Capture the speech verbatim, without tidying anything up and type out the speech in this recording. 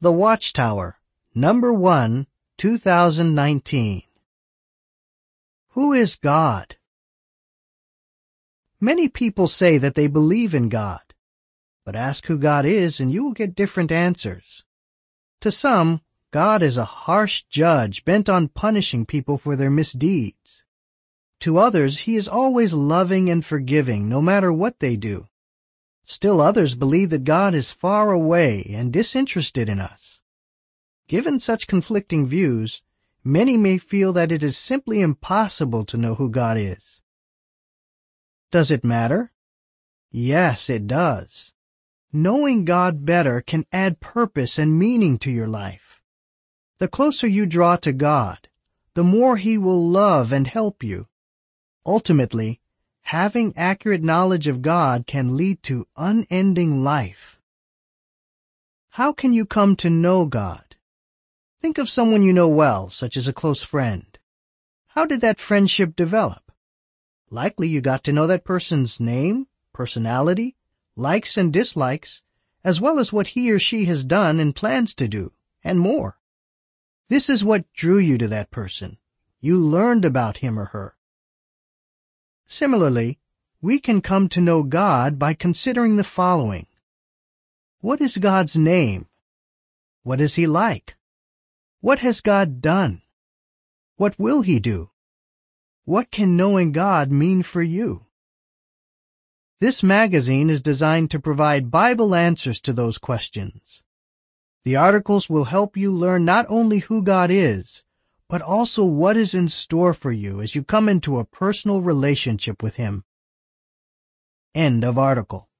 The Watchtower, Number one, two thousand nineteen. Who is God? Many people say that they believe in God, but ask who God is and you will get different answers. To some, God is a harsh judge bent on punishing people for their misdeeds. To others, he is always loving and forgiving no matter what they do. Still others believe that God is far away and disinterested in us. Given such conflicting views, many may feel that it is simply impossible to know who God is. Does it matter? Yes, it does. Knowing God better can add purpose and meaning to your life. The closer you draw to God, the more He will love and help you. Ultimately, having accurate knowledge of God can lead to unending life. How can you come to know God? Think of someone you know well, such as a close friend. How did that friendship develop? Likely you got to know that person's name, personality, likes and dislikes, as well as what he or she has done and plans to do, and more. This is what drew you to that person. You learned about him or her. Similarly, we can come to know God by considering the following. What is God's name? What is He like? What has God done? What will He do? What can knowing God mean for you? This magazine is designed to provide Bible answers to those questions. The articles will help you learn not only who God is, but also what is in store for you as you come into a personal relationship with Him. End of article.